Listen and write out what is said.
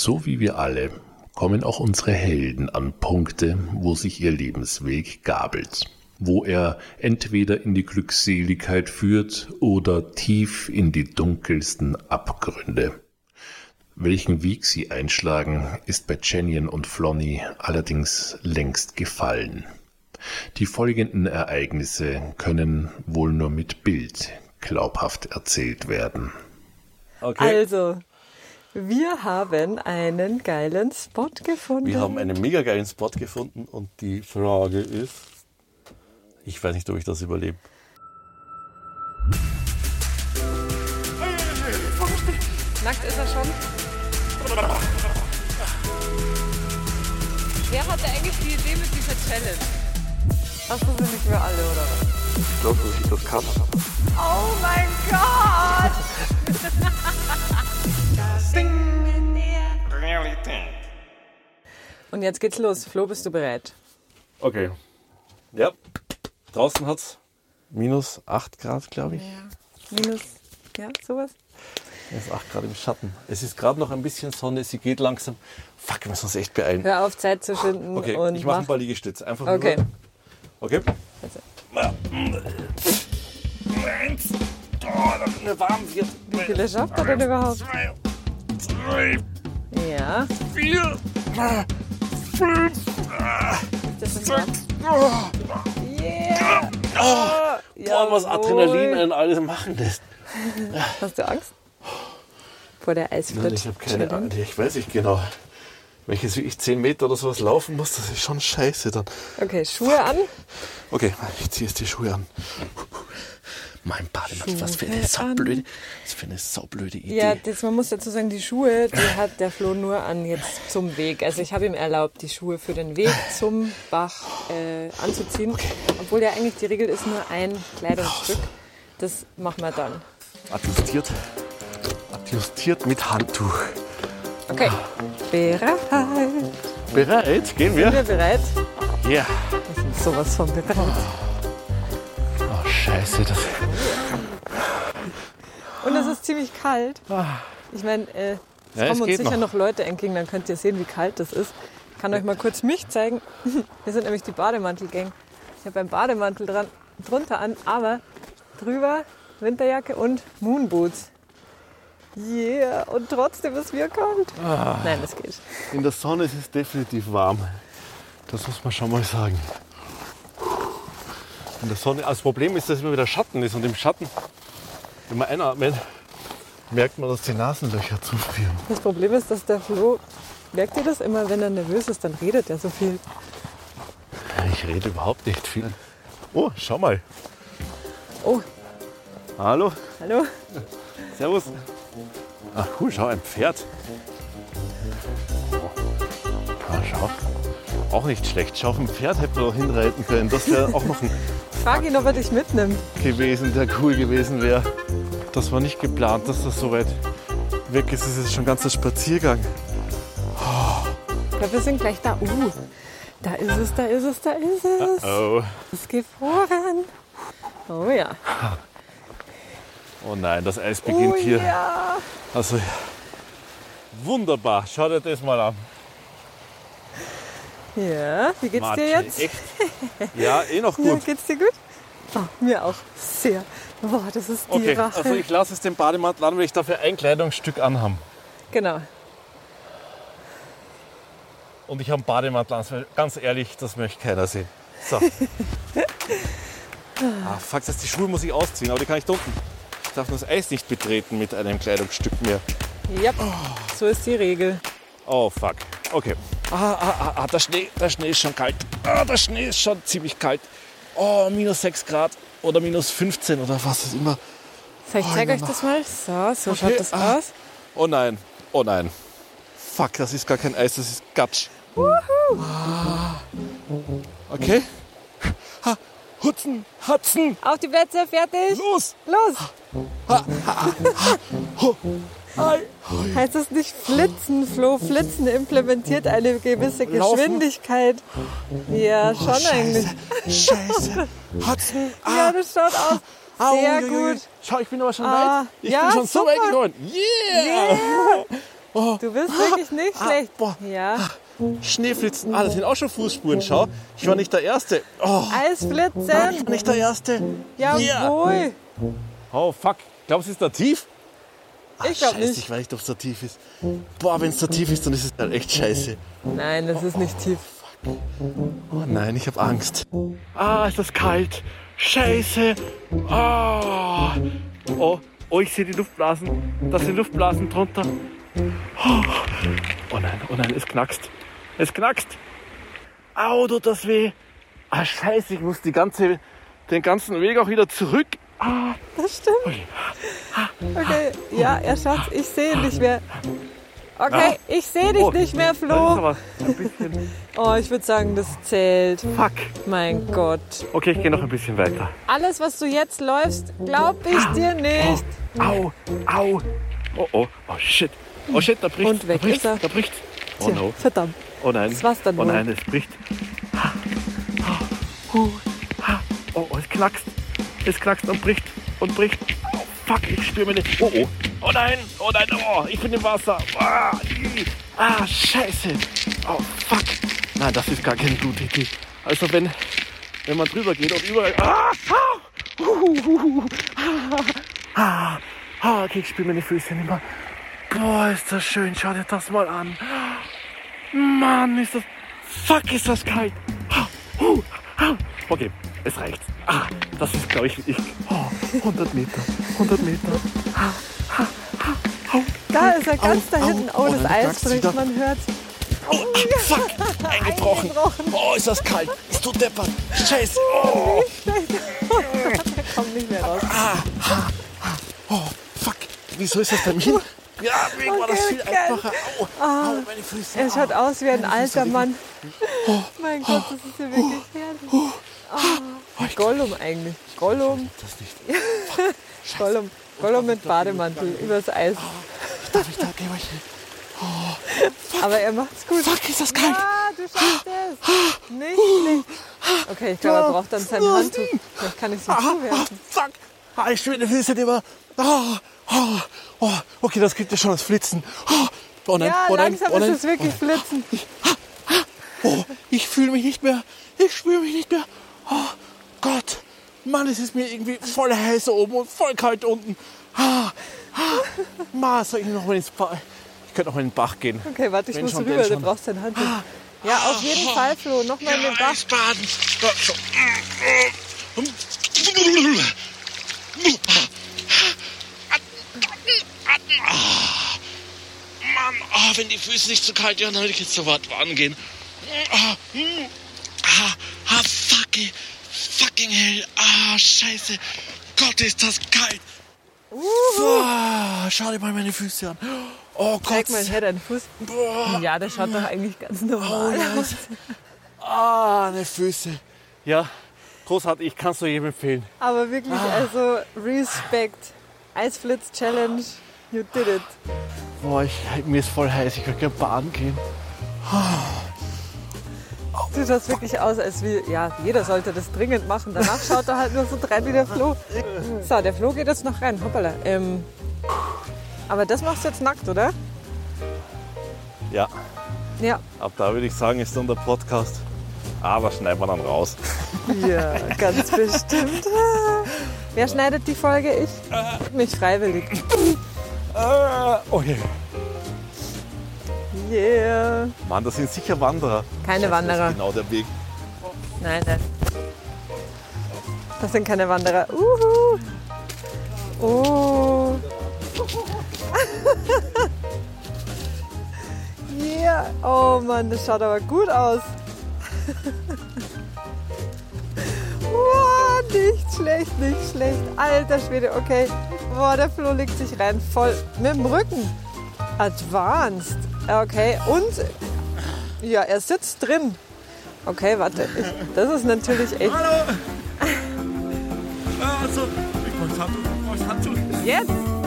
So wie wir alle kommen auch unsere Helden an Punkte, wo sich ihr Lebensweg gabelt, wo er entweder in die Glückseligkeit führt oder tief in die dunkelsten Abgründe. Welchen Weg sie einschlagen, ist bei Chanian und Flonny allerdings längst gefallen. Die folgenden Ereignisse können wohl nur mit Bild glaubhaft erzählt werden. Okay. Also, wir haben einen geilen Spot gefunden. Wir haben einen mega geilen Spot gefunden und die Frage ist, ich weiß nicht, ob ich das überlebe. Nackt ist er schon. Wer hatte eigentlich die Idee mit dieser Challenge? Hast du sie nicht für alle, oder was? Ich glaube, dass ich das kann. Oh mein Gott! Und jetzt geht's los. Flo, bist du bereit? Okay. Ja. Draußen hat es minus 8 Grad, glaube ich. Ja. Sowas. Es ist 8 Grad im Schatten. Es ist gerade noch ein bisschen Sonne, sie geht langsam. Fuck, wir müssen uns echt beeilen. Hör auf, Zeit zu schinden. Okay, und ich mache ein paar Liegestütze. Einfach okay. Nur. Okay. Also. 1. Oh, damit mir warm wird. Wie viele schafft er denn überhaupt? 2, 3, Ja. 4, 5, Das ist 6. Yeah! Boah, was Adrenalin in alles machen lässt. Hast du Angst? Vor der Nein, Eisflitsch? ich habe keine Ahnung. Ich weiß nicht genau. Wenn ich jetzt wirklich 10 Meter oder sowas laufen muss, das ist schon scheiße dann. Okay, Schuhe an. Okay, ich ziehe jetzt die Schuhe an. Mein Bademantel, was für eine saublöde Idee. Ja, man muss dazu sagen, die Schuhe, die hat der Flo nur an jetzt zum Weg. Also ich habe ihm erlaubt, die Schuhe für den Weg zum Bach anzuziehen. Okay. Obwohl ja eigentlich die Regel ist nur ein Kleidungsstück. Das machen wir dann. Adjustiert mit Handtuch. Okay, bereit. Bereit? Gehen Sind wir? wir bereit? Ja. Yeah. Wir sind sowas von bereit. Oh, scheiße. Und es ist ziemlich kalt. Ich meine, es kommen uns sicher noch Leute entgegen, dann könnt ihr sehen, wie kalt das ist. Ich kann euch mal kurz mich zeigen. Wir sind nämlich die Bademantel-Gang. Ich habe einen Bademantel drunter an, aber drüber Winterjacke und Moonboots. Yeah, und trotzdem ist mir kalt. Nein, das geht. In der Sonne ist es definitiv warm. Das muss man schon mal sagen. In der Sonne. Das Problem ist, dass immer wieder Schatten ist. Und im Schatten, wenn man einatmet, merkt man, dass die Nasenlöcher zufrieren. Das Problem ist, dass der Flo, merkt ihr das immer, wenn er nervös ist, dann redet er so viel. Ich rede überhaupt nicht viel. Oh, schau mal. Oh. Hallo. Hallo. Servus. Ach cool, schau, ein Pferd. Ah, schau. Auch nicht schlecht. Schau, auf ein Pferd hätten wir doch hinreiten können. Das wäre auch noch ein Frag ihn, ob er dich mitnimmt. gewesen, der cool gewesen wäre. Das war nicht geplant, dass das so weit weg ist. Es ist schon ein ganzer Spaziergang. Ich glaube, wir sind gleich da. Da ist es, da ist es, da ist es. Oh. Es ist gefroren. Oh ja. Oh nein, das Eis beginnt hier. Ja. Also wunderbar. Schau dir das mal an. Ja, wie geht's dir jetzt? Echt? Ja, noch Ja, gut. geht's dir gut? Oh, mir auch sehr. Boah, das ist die Okay, Rache. also ich lasse jetzt den Bademantel an, weil ich dafür ein Kleidungsstück anhabe. Genau. Und ich habe einen Bademantel an, weil ganz ehrlich, das möchte keiner sehen. So. Fuck, die Schuhe muss ich ausziehen, aber die kann ich da unten. Ich darf das Eis nicht betreten mit einem Kleidungsstück mehr. Ja, so ist die Regel. Oh fuck. Okay. Der Schnee ist schon kalt. Der Schnee ist schon ziemlich kalt. Oh, minus 6 Grad oder minus 15 oder was ist immer. So, ich zeige euch das mal. So schaut das aus. Oh nein, oh nein. Fuck, das ist gar kein Eis, das ist Gatsch. Okay. Hutzen. Auf die Plätze, fertig. Los. Heißt das nicht flitzen, Flo? Flitzen implementiert eine gewisse Geschwindigkeit. Ja, schon eigentlich. Scheiße. Hutzen. Ja, das schaut aus. Sehr gut. Schau, ich bin aber schon weit. Ich ja, bin schon so super. weit gekommen. Yeah. Oh. Du bist wirklich nicht schlecht. Boah. Ja. Schneeflitzen. Das sind auch schon Fußspuren. Schau, ich war nicht der Erste. Oh. Eisflitzen. Ich war nicht der Erste. Jawohl. Oh, fuck. Glaubst du, es ist da tief? Ich glaube nicht. Ich weiß nicht, ob es da tief ist. Boah, wenn es da tief ist, dann ist es halt echt scheiße. Nein, das ist nicht tief. Oh nein, ich habe Angst. Ist das kalt. Scheiße. Oh, ich sehe die Luftblasen. Da sind Luftblasen drunter. Oh nein, es knackst. Es knackst. Au, tut das weh. Scheiße, ich muss den ganzen Weg auch wieder zurück. Das stimmt. Okay, ja, Schatz, ich sehe nicht mehr. Okay, ich sehe dich nicht mehr, Flo. Das ist aber ein bisschen... Oh, ich würde sagen, das zählt. Fuck. Mein Gott. Okay, ich gehe noch ein bisschen weiter. Alles, was du jetzt läufst, glaub ich dir nicht. Au. Oh, shit. Da bricht. Und weg ist er. Da bricht. Oh Tja, no. verdammt. Oh nein. Das war's dann Oh wohl. nein, es bricht. Oh, es knackst. Es knackst und bricht. Oh, fuck, ich spüre meine... Oh nein. Oh, ich bin im Wasser. Scheiße. Oh, fuck. Nein, das ist gar keine gute Idee. Also wenn man drüber geht und überall... Okay, ich spüre meine Füße nicht mehr. Boah, ist das schön. Schau dir das mal an. Mann, ist das... Fuck, ist das kalt. Okay, es reicht. Das ist, glaube ich, 100 Meter. Da ist er ganz da hinten. Oh, das Eis knackst bricht, wieder. man hört. Fuck, eingebrochen. Oh, ist das kalt. Ist du deppert. Scheiße. Der kommt nicht mehr raus. Oh, fuck. Wieso ist das bei mir? Ja, wegen war das viel geil. einfacher. Au, meine Füße. Er schaut aus wie ein alter Mann. Mein Gott, das ist ja wirklich herrlich. Gollum eigentlich. Gollum. Das nicht. Gollum mit Bademantel übers Eis. Darf ich da gehen? Aber er macht's gut. Fuck, ist das kalt. Ja, du schaffst es. Nicht schlecht. Okay, ich glaube, er braucht dann sein Handtuch. Vielleicht kann ich so zuwerfen. Fuck. Ich spüre die Füße nicht mehr. Okay, das gibt ja schon das Flitzen. Oh nein, Ja, oh nein, langsam oh nein. ist es wirklich Flitzen. Ich fühle mich nicht mehr. Ich spüre mich nicht mehr. Oh Gott. Mann, es ist mir irgendwie voll heiß oben und voll kalt unten. Soll ich noch mal ins Bach? Ich könnte noch mal in den Bach gehen. Okay, warte, ich Wenn muss schon, rüber, denn du schon. brauchst dein Handtuch. Ja, auf jeden Fall, Flo, nochmal in den Bach. Eisbaden. Mann, wenn die Füße nicht zu kalt wären, dann würde ich jetzt sofort angehen. Fucking hell. Scheiße. Gott, ist das kalt. Schau dir mal meine Füße an. Oh Gott. Zeig mal her, deinen Fuß. Ja, der schaut doch eigentlich ganz normal aus. Meine Füße. Ja, großartig. Ich kann es nur jedem empfehlen. Aber wirklich, also Respekt. Eisflitz-Challenge. You did it. Boah, mir ist voll heiß. Ich würde gerne baden gehen. Du schaust wirklich aus, als wie, ja, jeder sollte das dringend machen. Danach schaut er halt nur so rein wie der Flo. So, der Flo geht jetzt noch rein. Hoppala. Aber das machst du jetzt nackt, oder? Ja, Ja. ab da würde ich sagen, ist dann der Podcast. Aber schneiden wir dann raus. Ja, ganz bestimmt. Wer schneidet die Folge? Ich? Mich freiwillig. Okay. Yeah. Mann, das sind sicher Wanderer. Keine Das Wanderer. ist genau der Weg. Nein. Das sind keine Wanderer. Oh. Yeah. Oh Mann, das schaut aber gut aus. Wow, nicht schlecht. Alter Schwede, okay. Boah, der Flo legt sich rein, voll mit dem Rücken. Advanced. Okay, und ja, er sitzt drin. Okay, warte. Das ist natürlich echt... Hallo! Also, ich brauche Handtuch. Jetzt?